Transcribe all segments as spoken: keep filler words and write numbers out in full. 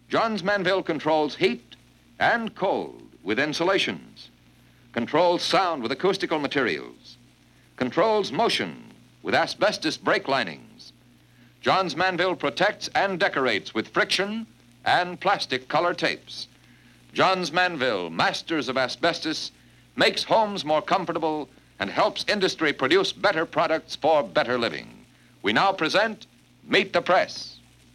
Johns Manville controls heat and cold with insulations, controls sound with acoustical materials, controls motion with asbestos brake linings. Johns Manville protects and decorates with friction and plastic color tapes. Johns Manville, masters of asbestos, makes homes more comfortable and helps industry produce better products for better living. We now present Meet the Press.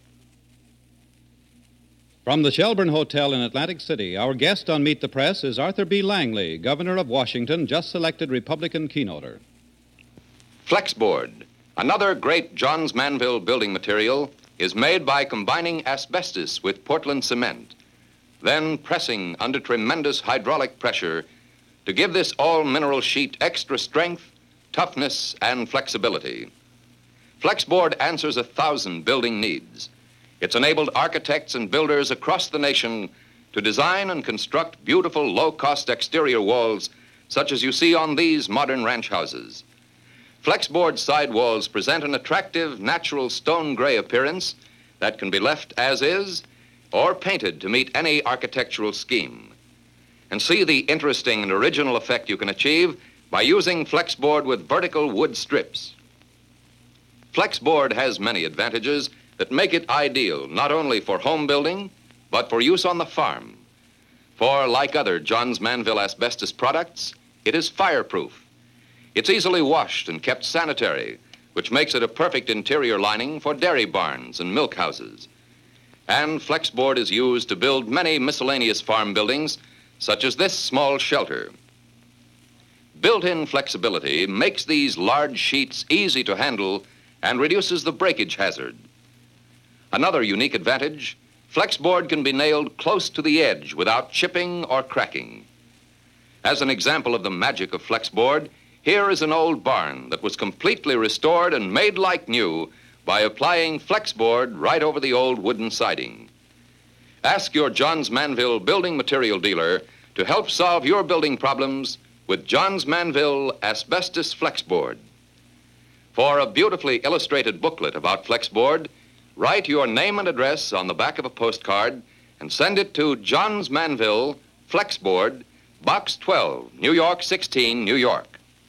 From the Shelburne Hotel in Atlantic City, our guest on Meet the Press is Arthur B. Langley, governor of Washington, just selected Republican keynoter. Flexboard, another great Johns Manville building material, is made by combining asbestos with Portland cement, then pressing under tremendous hydraulic pressure to give this all-mineral sheet extra strength, toughness, and flexibility. Flexboard answers a thousand building needs. It's enabled architects and builders across the nation to design and construct beautiful, low-cost exterior walls such as you see on these modern ranch houses. Flexboard side walls present an attractive, natural stone gray appearance that can be left as is or painted to meet any architectural scheme. And see the interesting and original effect you can achieve by using Flexboard with vertical wood strips. Flexboard has many advantages that make it ideal not only for home building, but for use on the farm. For, like other Johns Manville asbestos products, it is fireproof. It's easily washed and kept sanitary, which makes it a perfect interior lining for dairy barns and milk houses. And Flexboard is used to build many miscellaneous farm buildings, such as this small shelter. Built-in flexibility makes these large sheets easy to handle and reduces the breakage hazard. Another unique advantage, Flexboard can be nailed close to the edge without chipping or cracking. As an example of the magic of Flexboard, here is an old barn that was completely restored and made like new by applying Flexboard right over the old wooden siding. Ask your Johns Manville building material dealer to help solve your building problems with Johns Manville Asbestos Flexboard. For a beautifully illustrated booklet about Flexboard, write your name and address on the back of a postcard and send it to Johns Manville Flexboard, Box twelve, New York sixteen, New York.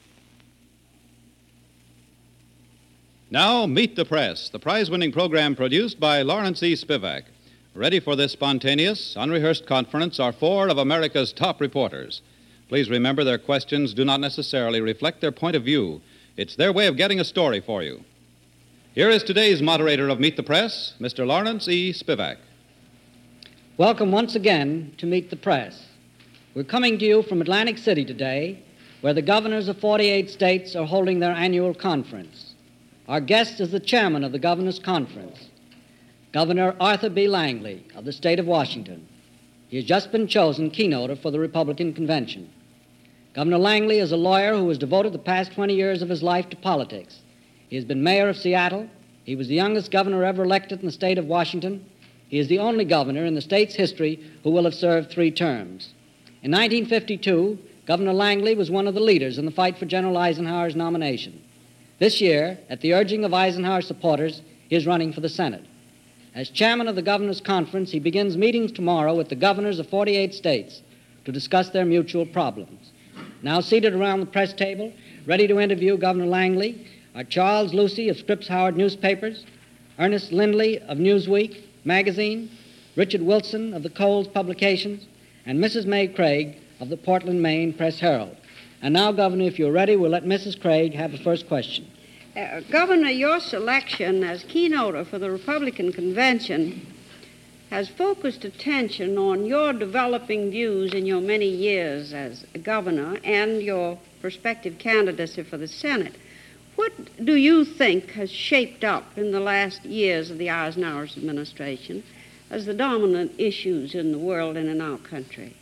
Now, Meet the Press, the prize-winning program produced by Lawrence E. Spivak. Ready for this spontaneous, unrehearsed conference are four of America's top reporters. Please remember their questions do not necessarily reflect their point of view. It's their way of getting a story for you. Here is today's moderator of Meet the Press, Mister Lawrence E. Spivak. Welcome once again to Meet the Press. We're coming to you from Atlantic City today, where the governors of forty-eight states are holding their annual conference. Our guest is the chairman of the Governors' Conference, Governor Arthur B. Langley of the state of Washington. He has just been chosen keynoter for the Republican Convention. Governor Langley is a lawyer who has devoted the past twenty years of his life to politics. He has been mayor of Seattle. He was the youngest governor ever elected in the state of Washington. He is the only governor in the state's history who will have served three terms. In nineteen fifty-two, Governor Langley was one of the leaders in the fight for General Eisenhower's nomination. This year, at the urging of Eisenhower's supporters, he is running for the Senate. As chairman of the Governors' Conference, he begins meetings tomorrow with the governors of forty-eight states to discuss their mutual problems. Now seated around the press table, ready to interview Governor Langley, are Charles Lucy of Scripps Howard Newspapers, Ernest Lindley of Newsweek magazine, Richard Wilson of the Coles Publications, and Missus May Craig of the Portland, Maine Press-Herald. And now, Governor, if you're ready, we'll let Missus Craig have the first question. Uh, Governor, your selection as keynoter for the Republican Convention has focused attention on your developing views in your many years as governor and your prospective candidacy for the Senate. What do you think has shaped up in the last years of the Eisenhower administration as the dominant issues in the world and in our country?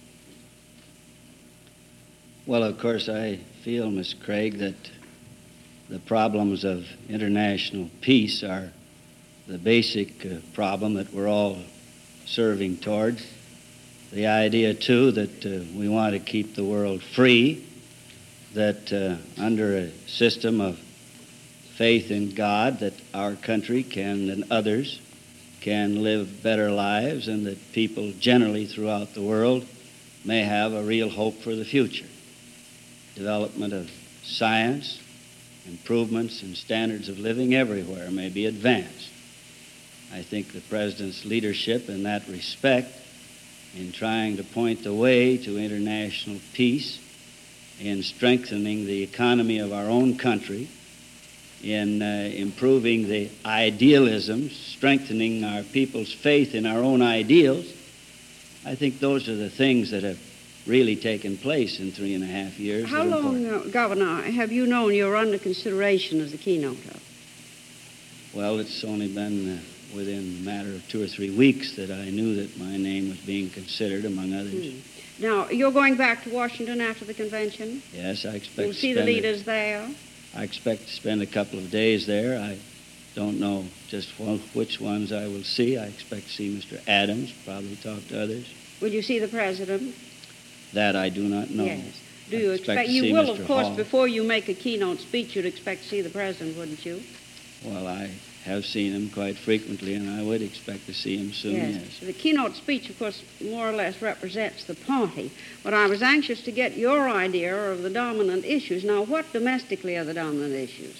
Well, of course, I feel, Miss Craig, that the problems of international peace are the basic uh, problem that we're all serving towards. The idea, too, that uh, we want to keep the world free, that uh, under a system of faith in God, that our country can and others can live better lives and that people generally throughout the world may have a real hope for the future. Development of science, improvements in standards of living everywhere may be advanced. I think the President's leadership in that respect, in trying to point the way to international peace, in strengthening the economy of our own country, in uh, improving the idealisms, strengthening our people's faith in our own ideals, I think those are the things that have really taken place in three and a half years. How long, uh, Governor, have you known you're under consideration as the keynoter? Well, it's only been uh, within a matter of two or three weeks that I knew that my name was being considered, among others. Hmm. Now, you're going back to Washington after the convention? Yes, I expect You'll to see the spend leaders a, there? I expect to spend a couple of days there. I don't know just which ones I will see. I expect to see Mister Adams, probably talk to others. Will you see the President? That I do not know. Yes. Do I you expect expect, to you see will, Mister of course, Hall. before you make a keynote speech, you'd expect to see the President, wouldn't you? Well, I have seen him quite frequently, and I would expect to see him soon, yes. yes. The keynote speech, of course, more or less represents the party. But I was anxious to get your idea of the dominant issues. Now, what domestically are the dominant issues?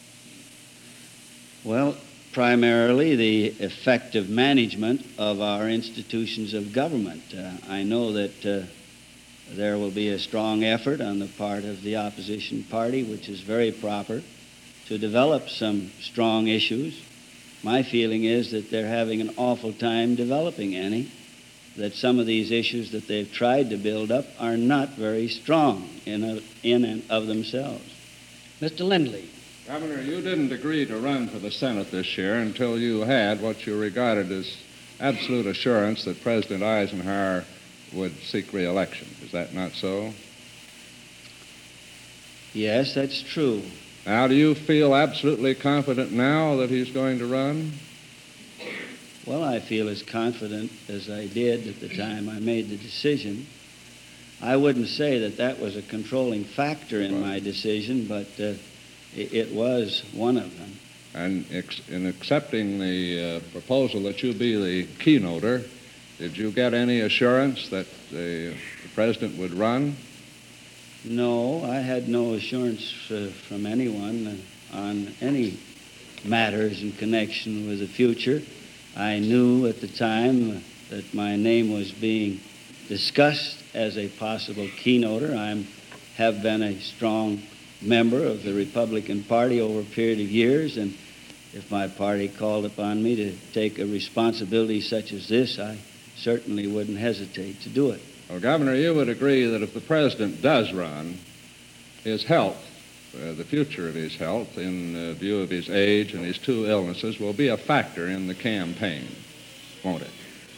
Well, primarily the effective management of our institutions of government. Uh, I know that uh, there will be a strong effort on the part of the opposition party, which is very proper, to develop some strong issues. My feeling is that they're having an awful time developing any, that some of these issues that they've tried to build up are not very strong in, a, in and of themselves. Mister Lindley. Governor, you didn't agree to run for the Senate this year until you had what you regarded as absolute assurance that President Eisenhower would seek re-election. Is that not so? Yes, that's true. Now, do you feel absolutely confident now that he's going to run? Well, I feel as confident as I did at the time I made the decision. I wouldn't say that that was a controlling factor in Right. my decision, but uh, it, it was one of them. And ex- in accepting the uh, proposal that you be the keynoter, did you get any assurance that the, the president would run? No, I had no assurance uh, from anyone uh, on any matters in connection with the future. I knew at the time that my name was being discussed as a possible keynoter. I have been a strong member of the Republican Party over a period of years, and if my party called upon me to take a responsibility such as this, I certainly wouldn't hesitate to do it. Well, Governor, you would agree that if the president does run, his health, uh, the future of his health, in uh, view of his age and his two illnesses, will be a factor in the campaign, won't it?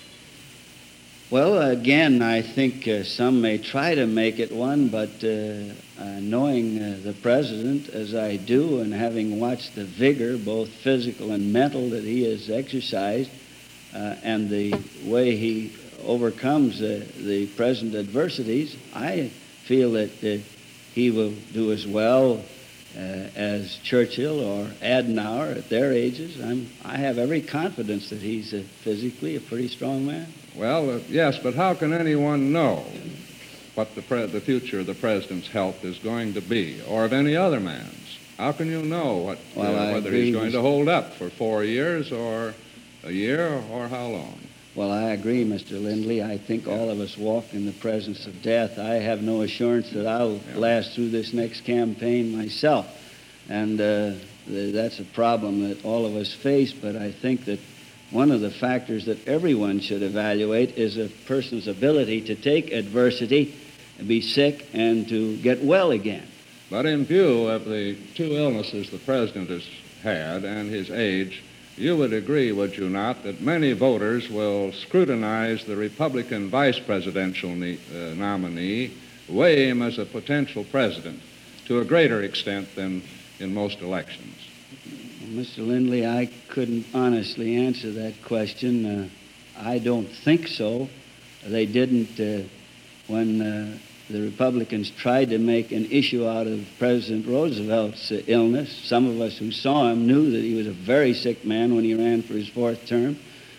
Well, again, I think uh, some may try to make it one, but uh, uh, knowing uh, the president as I do and having watched the vigor, both physical and mental, that he has exercised uh, and the way he overcomes uh, the present adversities, I feel that uh, he will do as well uh, as Churchill or Adenauer at their ages. I'm, I have every confidence that he's uh, physically a pretty strong man. Well, uh, yes, but how can anyone know what the, pre- the future of the president's health is going to be, or of any other man's? How can you know what, well, uh, whether he's going to hold up for four years or a year or how long? Well, I agree, Mister Lindley. I think all of us walk in the presence of death. I have no assurance that I'll Yeah. last through this next campaign myself. And uh, th- that's a problem that all of us face, but I think that one of the factors that everyone should evaluate is a person's ability to take adversity, and be sick, and to get well again. But in view of the two illnesses the president has had and his age, you would agree, would you not, that many voters will scrutinize the Republican vice presidential ne- uh, nominee, weigh him as a potential president to a greater extent than in most elections? Well, Mister Lindley, I couldn't honestly answer that question. Uh, I don't think so. They didn't uh, when uh, the Republicans tried to make an issue out of President Roosevelt's uh, illness. Some of us who saw him knew that he was a very sick man when he ran for his fourth term.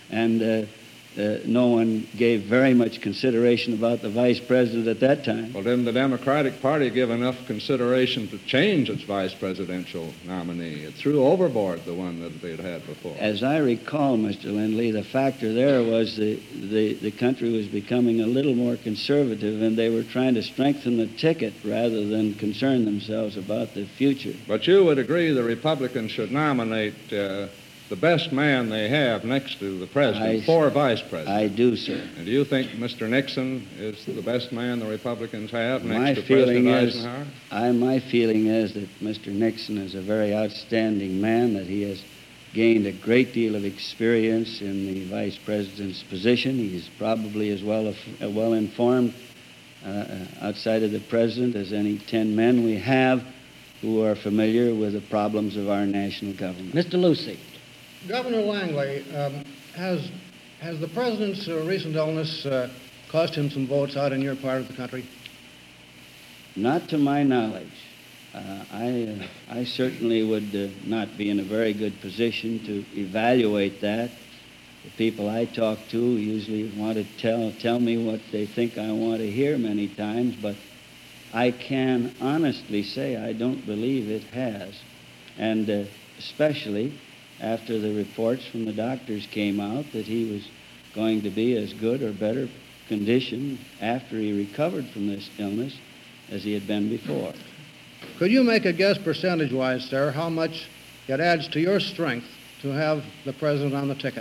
and uh, uh, no one gave very much consideration about the vice president at that time. Well, didn't the Democratic Party give enough consideration to change its vice presidential nominee? It threw overboard the one that they'd had before. As I recall, Mister Lindley, the factor there was the, the, the country was becoming a little more conservative, and they were trying to strengthen the ticket rather than concern themselves about the future. But you would agree the Republicans should nominate uh, the best man they have next to the president I, for vice president. I do, sir. And do you think Mister Nixon is the best man the Republicans have next my to feeling President is, Eisenhower? I, my feeling is that Mister Nixon is a very outstanding man, that he has gained a great deal of experience in the vice president's position. He's probably as well, uh, well informed uh, outside of the president as any ten men we have who are familiar with the problems of our national government. Mister Lucey. Governor Langley, um, has, has the president's uh, recent illness uh, cost him some votes out in your part of the country? Not to my knowledge. Uh, I, uh, I certainly would uh, not be in a very good position to evaluate that. The people I talk to usually want to tell, tell me what they think I want to hear many times, but I can honestly say I don't believe it has. And uh, especially after the reports from the doctors came out that he was going to be as good or better condition after he recovered from this illness as he had been before. Could you make a guess percentage-wise, sir, how much it adds to your strength to have the president on the ticket?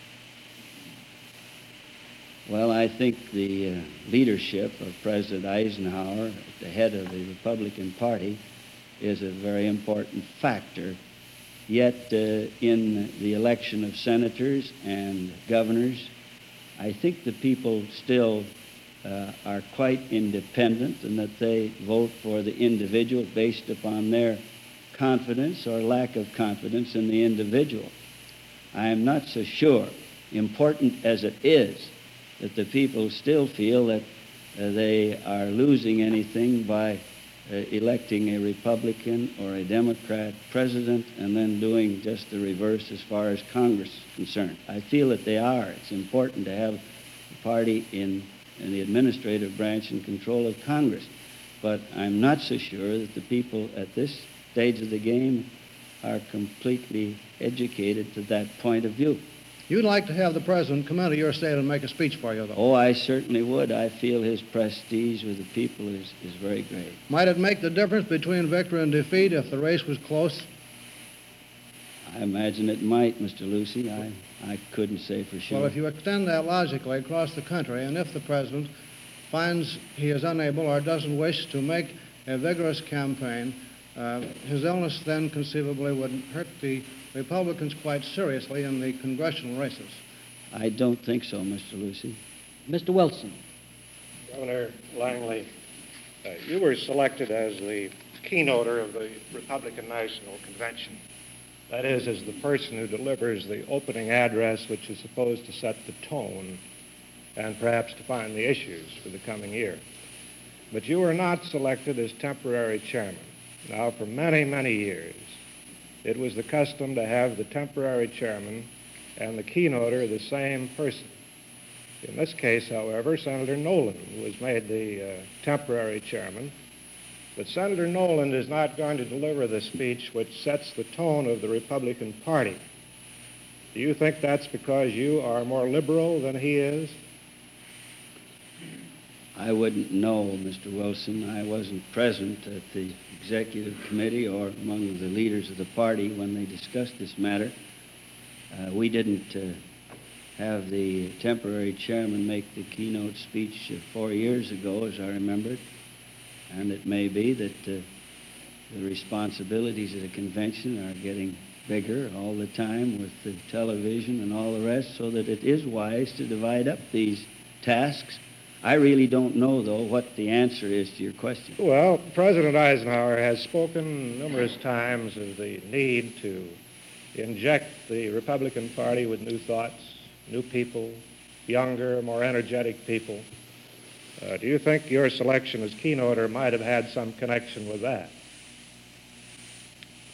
Well, I think the uh, leadership of President Eisenhower at the head of the Republican Party is a very important factor. Yet uh, in the election of senators and governors, I think the people still uh, are quite independent, and that they vote for the individual based upon their confidence or lack of confidence in the individual. I am not so sure, important as it is, that the people still feel that uh, they are losing anything by uh, electing a Republican or a Democrat president and then doing just the reverse as far as Congress is concerned. I feel that they are. It's important to have the party in, in the administrative branch in control of Congress. But I'm not so sure that the people at this stage of the game are completely educated to that point of view. You'd like to have the president come into your state and make a speech for you, though. Oh, I certainly would. I feel his prestige with the people is, is very great. Might it make the difference between victory and defeat if the race was close? I imagine it might, Mister Lucey. I, I couldn't say for sure. Well, if you extend that logically across the country, and if the president finds he is unable or doesn't wish to make a vigorous campaign, uh, his illness then conceivably would hurt the Republicans quite seriously in the congressional races. I don't think so, Mister Lucey. Mister Wilson. Governor Langley, uh, you were selected as the keynoter of the Republican National Convention. That is, as the person who delivers the opening address, which is supposed to set the tone and perhaps define the issues for the coming year. But you were not selected as temporary chairman. Now, for many, many years, it was the custom to have the temporary chairman and the keynoter the same person. In this case, however, Senator Nolan was made the uh, temporary chairman, but Senator Nolan is not going to deliver the speech which sets the tone of the Republican Party. Do you think that's because you are more liberal than he is? I wouldn't know, Mister Wilson. I wasn't present at the executive committee or among the leaders of the party when they discussed this matter. Uh, we didn't uh, have the temporary chairman make the keynote speech uh, four years ago, as I remember it. And it may be that uh, the responsibilities of the convention are getting bigger all the time with the television and all the rest, so that it is wise to divide up these tasks. I really don't know, though, what the answer is to your question. Well, President Eisenhower has spoken numerous times of the need to inject the Republican Party with new thoughts, new people, younger, more energetic people. Uh, do you think your selection as keynoter might have had some connection with that?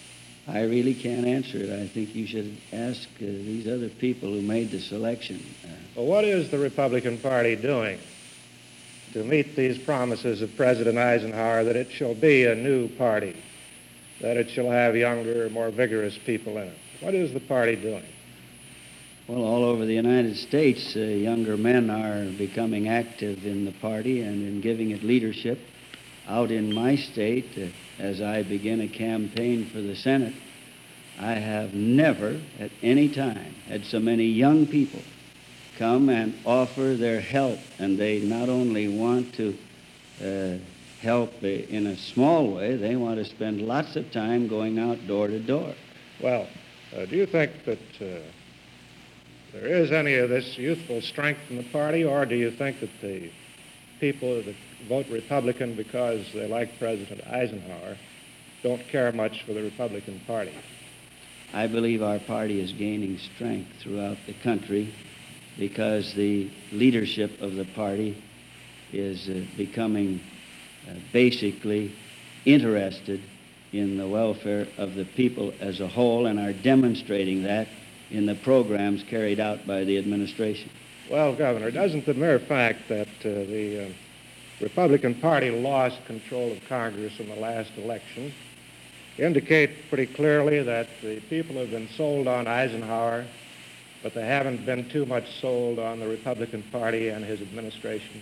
I really can't answer it. I think you should ask uh, these other people who made the selection. Uh, Well, what is the Republican Party doing to meet these promises of President Eisenhower that it shall be a new party, that it shall have younger, more vigorous people in it? What is the party doing? Well, all over the United States, uh, younger men are becoming active in the party and in giving it leadership. Out in my state, uh, as I begin a campaign for the Senate, I have never at any time had so many young people come and offer their help. And they not only want to uh, help uh, in a small way, they want to spend lots of time going out door to door. Well, uh, do you think that uh, there is any of this youthful strength in the party, or do you think that the people that vote Republican because they like President Eisenhower don't care much for the Republican Party? I believe our party is gaining strength throughout the country because the leadership of the party is uh, becoming uh, basically interested in the welfare of the people as a whole and are demonstrating that in the programs carried out by the administration. Well, Governor, doesn't the mere fact that uh, the uh, Republican Party lost control of Congress in the last election indicate pretty clearly that the people have been sold on Eisenhower, but they haven't been too much sold on the Republican Party and his administration?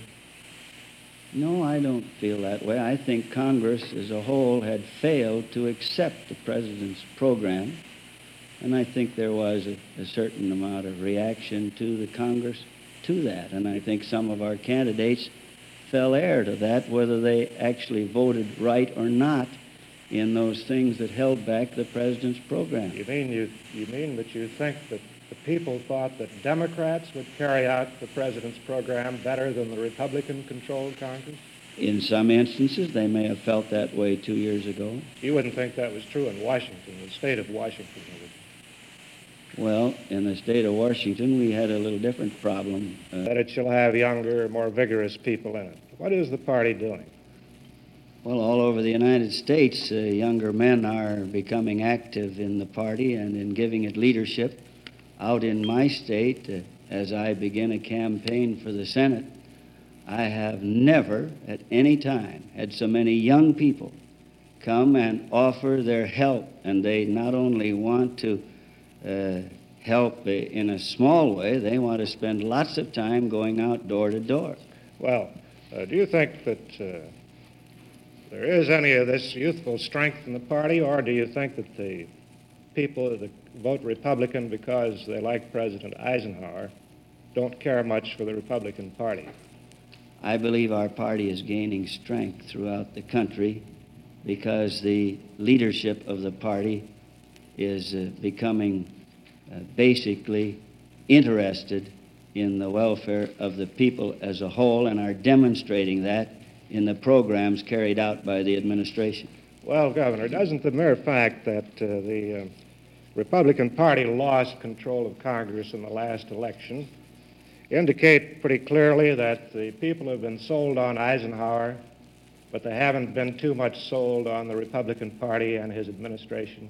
No, I don't feel that way. I think Congress as a whole had failed to accept the president's program, and I think there was a, a certain amount of reaction to the Congress to that, and I think some of our candidates fell heir to that, whether they actually voted right or not in those things that held back the president's program. You mean you, you mean that you think that the people thought that Democrats would carry out the president's program better than the Republican-controlled Congress? In some instances, they may have felt that way two years ago. You wouldn't think that was true in Washington, the state of Washington, would you? Well, in the state of Washington, we had a little different problem. Uh, that it shall have younger, more vigorous people in it. What is the party doing? Well, all over the United States, uh, younger men are becoming active in the party and in giving it leadership. Out in my state, uh, as I begin a campaign for the Senate, I have never at any time had so many young people come and offer their help, and they not only want to uh, help uh, in a small way, they want to spend lots of time going out door to door. Well, uh, do you think that uh, there is any of this youthful strength in the party, or do you think that the people that vote Republican because they like President Eisenhower don't care much for the Republican Party? I believe our party is gaining strength throughout the country because the leadership of the party is uh, becoming uh, basically interested in the welfare of the people as a whole and are demonstrating that in the programs carried out by the administration. Well, Governor, doesn't the mere fact that uh, the uh, Republican Party lost control of Congress in the last election indicate pretty clearly that the people have been sold on Eisenhower, but they haven't been too much sold on the Republican Party and his administration?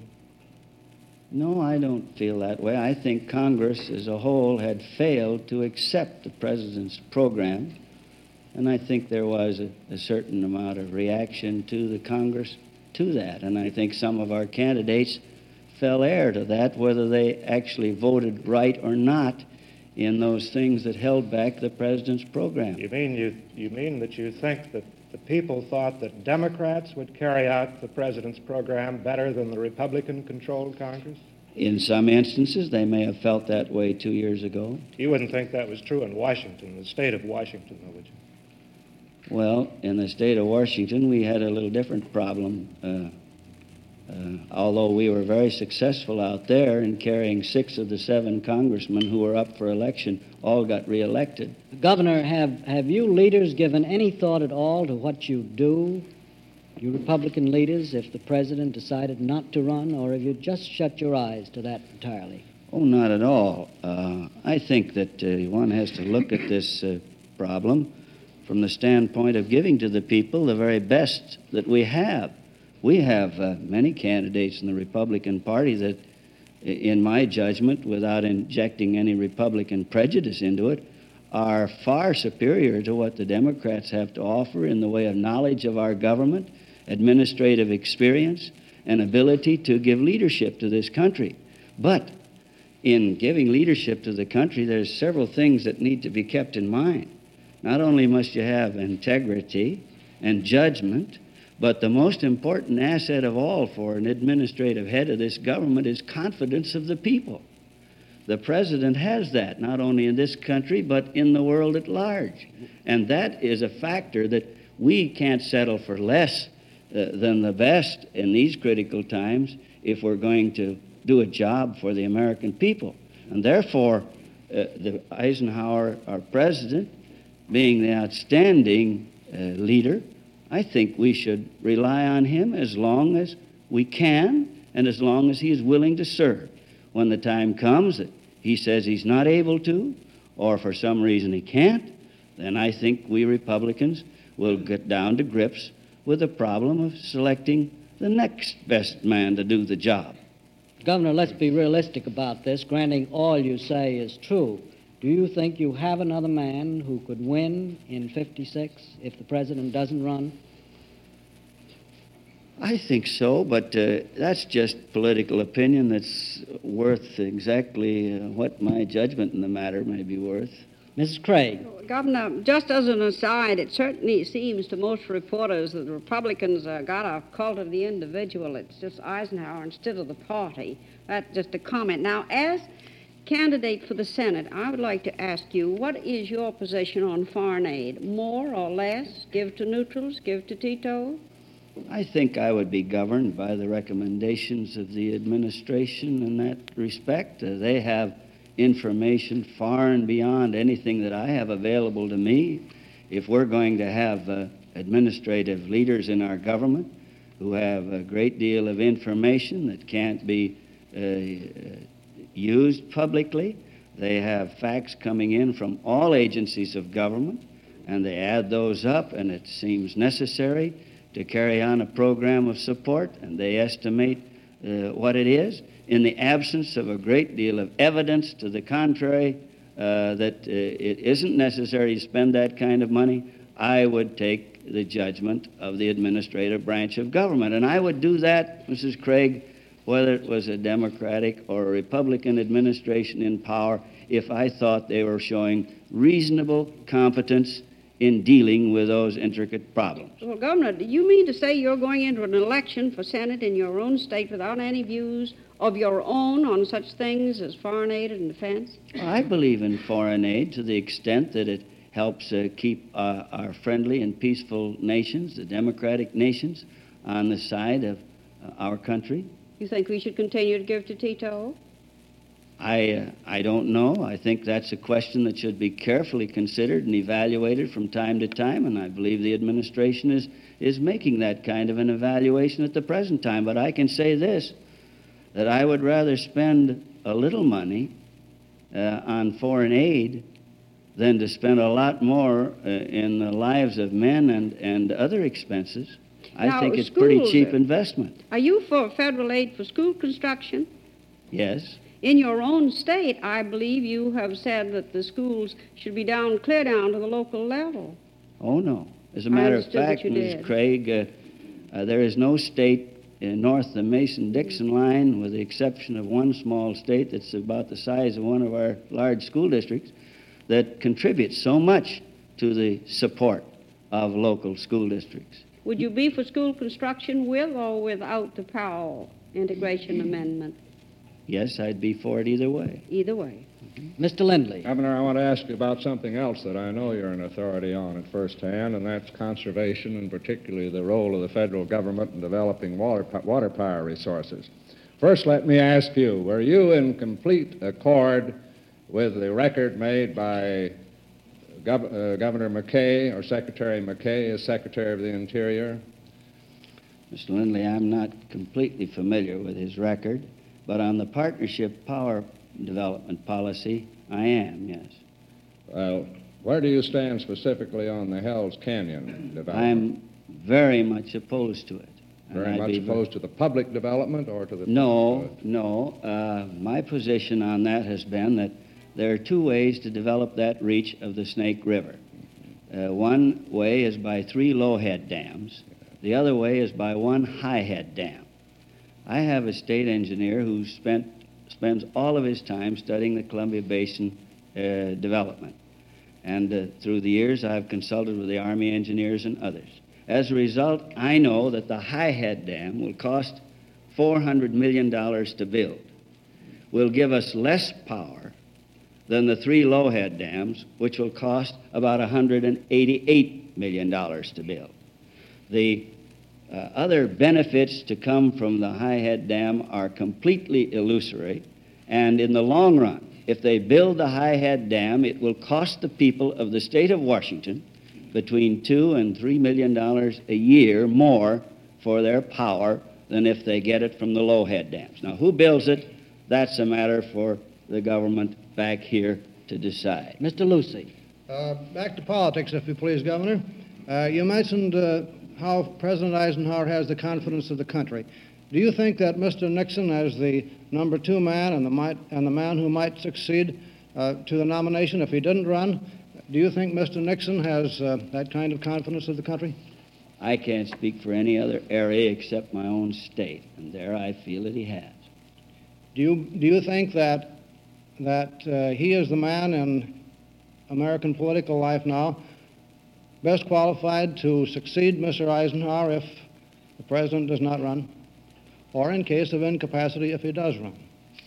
No, I don't feel that way. I think Congress as a whole had failed to accept the president's program, and I think there was a, a certain amount of reaction to the Congress to that, and I think some of our candidates fell heir to that, whether they actually voted right or not in those things that held back the president's program. You mean you, you mean that you think that the people thought that Democrats would carry out the president's program better than the Republican-controlled Congress? In some instances, they may have felt that way two years ago. You wouldn't think that was true in Washington, the state of Washington, though, would you? Well, in the state of Washington, we had a little different problem. Uh, uh, although we were very successful out there in carrying six of the seven congressmen who were up for election, all got reelected. Governor, have, have you leaders given any thought at all to what you do, you Republican leaders, if the president decided not to run, or have you just shut your eyes to that entirely? Oh, not at all. Uh, I think that uh, one has to look at this uh, problem from the standpoint of giving to the people the very best that we have. We have uh, many candidates in the Republican Party that, in my judgment, without injecting any Republican prejudice into it, are far superior to what the Democrats have to offer in the way of knowledge of our government, administrative experience, and ability to give leadership to this country. But in giving leadership to the country, there's several things that need to be kept in mind. Not only must you have integrity and judgment, but the most important asset of all for an administrative head of this government is confidence of the people. The president has that, not only in this country, but in the world at large. And that is a factor that we can't settle for less uh, than the best in these critical times if we're going to do a job for the American people. And therefore, uh, the Eisenhower, our president, being the outstanding uh, leader, I think we should rely on him as long as we can and as long as he is willing to serve. When the time comes that he says he's not able to, or for some reason he can't, then I think we Republicans will get down to grips with the problem of selecting the next best man to do the job. Governor, let's be realistic about this. Granting all you say is true, do you think you have another man who could win in fifty-six if the president doesn't run? I think so, but uh, that's just political opinion that's worth exactly uh, what my judgment in the matter may be worth. Missus Craig. Governor, just as an aside, it certainly seems to most reporters that the Republicans uh, got a cult of the individual. It's just Eisenhower instead of the party. That's just a comment. Now, as candidate for the Senate, I would like to ask you, what is your position on foreign aid? More or less? Give to neutrals? Give to Tito? I think I would be governed by the recommendations of the administration in that respect. Uh, they have information far and beyond anything that I have available to me. If we're going to have uh, administrative leaders in our government who have a great deal of information that can't be uh, used publicly, they have facts coming in from all agencies of government, and they add those up, and it seems necessary to carry on a program of support, and they estimate uh, what it is. In the absence of a great deal of evidence to the contrary, uh, that uh, it isn't necessary to spend that kind of money, I would take the judgment of the administrative branch of government. And I would do that, Missus Craig, whether it was a Democratic or a Republican administration in power, if I thought they were showing reasonable competence in dealing with those intricate problems. Well, Governor, do you mean to say you're going into an election for Senate in your own state without any views of your own on such things as foreign aid and defense? I believe in foreign aid to the extent that it helps uh, keep uh, our friendly and peaceful nations, the democratic nations, on the side of uh, our country. You think we should continue to give to Tito? I, uh, I don't know. I think that's a question that should be carefully considered and evaluated from time to time, and I believe the administration is, is making that kind of an evaluation at the present time. But I can say this, that I would rather spend a little money uh, on foreign aid than to spend a lot more uh, in the lives of men and, and other expenses. I now, think it's schools, pretty cheap investment. Are you for federal aid for school construction? Yes. In your own state, I believe you have said that the schools should be down, clear down to the local level. Oh, no. As a matter of fact, Miz Craig, uh, uh, there is no state in north of the Mason-Dixon line, with the exception of one small state that's about the size of one of our large school districts, that contributes so much to the support of local school districts. Would you be for school construction with or without the Powell integration amendment? Yes, I'd be for it either way. Either way. Mm-hmm. Mister Lindley. Governor, I want to ask you about something else that I know you're an authority on at first hand, and that's conservation, and particularly the role of the federal government in developing water, water power resources. First, let me ask you, were you in complete accord with the record made by Gov- uh, Governor McKay or Secretary McKay as Secretary of the Interior? Mister Lindley, I'm not completely familiar with his record, but on the partnership power development policy, I am, yes. Well, where do you stand specifically on the Hells Canyon development? I'm very much opposed to it. Very I'd much be opposed to the public development or to the... No, no. Uh, my position on that has been that there are two ways to develop that reach of the Snake River. Uh, one way is by three low-head dams. The other way is by one high-head dam. I have a state engineer who spent, spends all of his time studying the Columbia Basin uh, development. And uh, through the years, I've consulted with the Army engineers and others. As a result, I know that the high-head dam will cost four hundred million dollars to build, will give us less power than the three low-head dams, which will cost about one hundred eighty-eight million dollars to build. The uh, other benefits to come from the high-head dam are completely illusory, and in the long run, if they build the high-head dam, it will cost the people of the state of Washington between two and three million dollars a year more for their power than if they get it from the low-head dams. Now, who builds it? That's a matter for the government back here to decide. Mister Lucey. Uh, back to politics, if you please, Governor. Uh, you mentioned uh, how President Eisenhower has the confidence of the country. Do you think that Mister Nixon, as the number two man and the, might, and the man who might succeed uh, to the nomination if he didn't run, do you think Mister Nixon has uh, that kind of confidence of the country? I can't speak for any other area except my own state, and there I feel that he has. Do you, do you think that, that uh, he is the man in American political life now best qualified to succeed Mister Eisenhower if the president does not run, or in case of incapacity if he does run?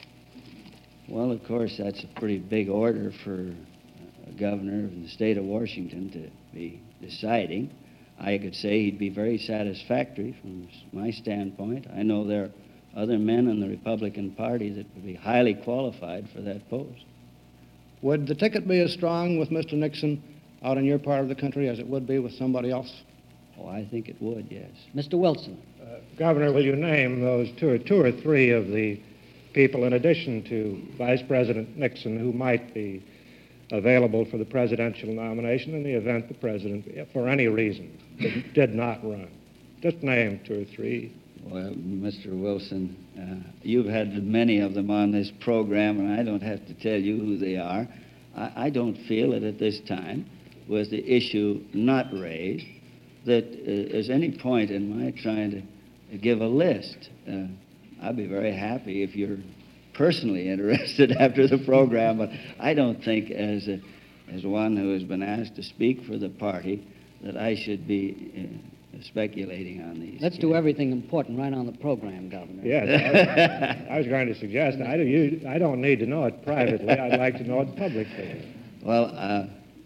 Well, of course, that's a pretty big order for a governor of the state of Washington to be deciding. I could say he'd be very satisfactory from my standpoint. I know there are other men in the Republican Party that would be highly qualified for that post. Would the ticket be as strong with Mister Nixon out in your part of the country as it would be with somebody else? Oh, I think it would, yes. Mister Wilson. Uh, Governor, will you name those two or, two or three of the people, in addition to Vice President Nixon, who might be available for the presidential nomination in the event the president, for any reason, did, did not run? Just name two or three. Well, Mister Wilson, uh, you've had many of them on this program, and I don't have to tell you who they are. I, I don't feel that at this time, with the issue not raised, that uh, there's any point in my trying to give a list. Uh, I'd be very happy if you're personally interested after the program, but I don't think as a, as one who has been asked to speak for the party that I should be uh, speculating on these. Let's do everything important right on the program, Governor. Yes, I, I was going to suggest, I, do, you, I don't need to know it privately. I'd like to know it publicly. Well, uh,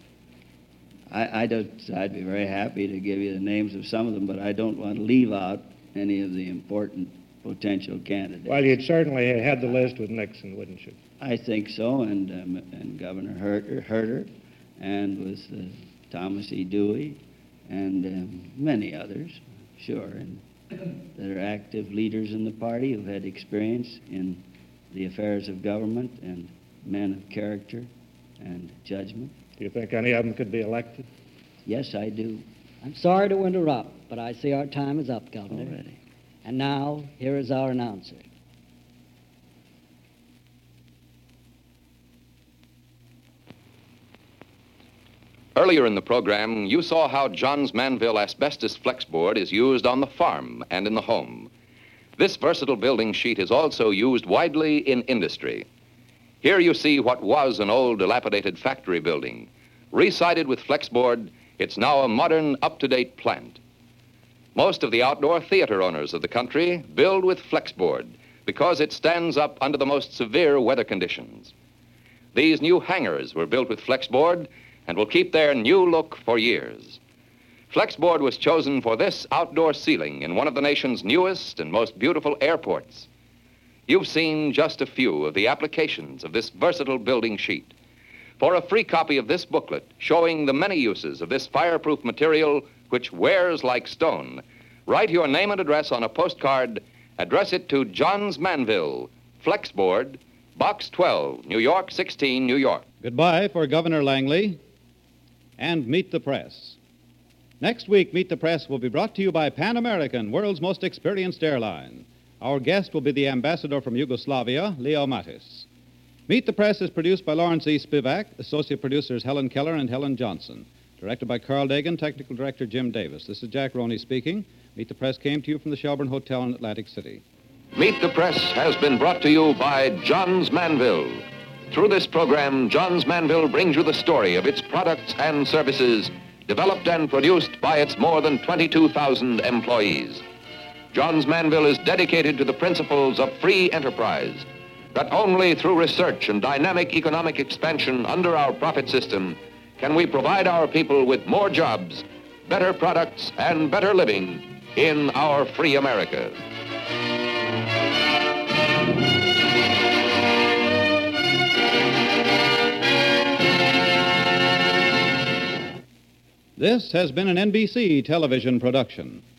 I, I don't, I'd be very happy to give you the names of some of them, but I don't want to leave out any of the important potential candidates. Well, you'd certainly had the list with Nixon, wouldn't you? I think so, and, um, and Governor Herter, Herter and with uh, Thomas E. Dewey, and um, many others, sure, and that are active leaders in the party who've had experience in the affairs of government and men of character and judgment. Do you think any of them could be elected? Yes, I do. I'm sorry to interrupt, but I see our time is up, Governor. Already. And now, here is our announcer. Earlier in the program, you saw how Johns Manville asbestos flexboard is used on the farm and in the home. This versatile building sheet is also used widely in industry. Here you see what was an old, dilapidated factory building. Resided with flexboard, it's now a modern, up-to-date plant. Most of the outdoor theater owners of the country build with flexboard because it stands up under the most severe weather conditions. These new hangars were built with flexboard and will keep their new look for years. Flexboard was chosen for this outdoor ceiling in one of the nation's newest and most beautiful airports. You've seen just a few of the applications of this versatile building sheet. For a free copy of this booklet showing the many uses of this fireproof material which wears like stone, write your name and address on a postcard, address it to Johns Manville, Flexboard, Box twelve, New York sixteen, New York. Goodbye for Governor Langley, and meet the press. Next week, Meet the Press will be brought to you by Pan American, world's most experienced airline. Our guest will be the ambassador from Yugoslavia, Leo Matis. Meet the Press is produced by Lawrence E. Spivak, associate producers Helen Keller and Helen Johnson. Directed by Carl Dagan, technical director Jim Davis. This is Jack Roney speaking. Meet the Press came to you from the Shelburne Hotel in Atlantic City. Meet the Press has been brought to you by Johns Manville. Through this program, Johns Manville brings you the story of its products and services developed and produced by its more than twenty-two thousand employees. Johns Manville is dedicated to the principles of free enterprise, that only through research and dynamic economic expansion under our profit system can we provide our people with more jobs, better products, and better living in our free America. This has been an N B C television production.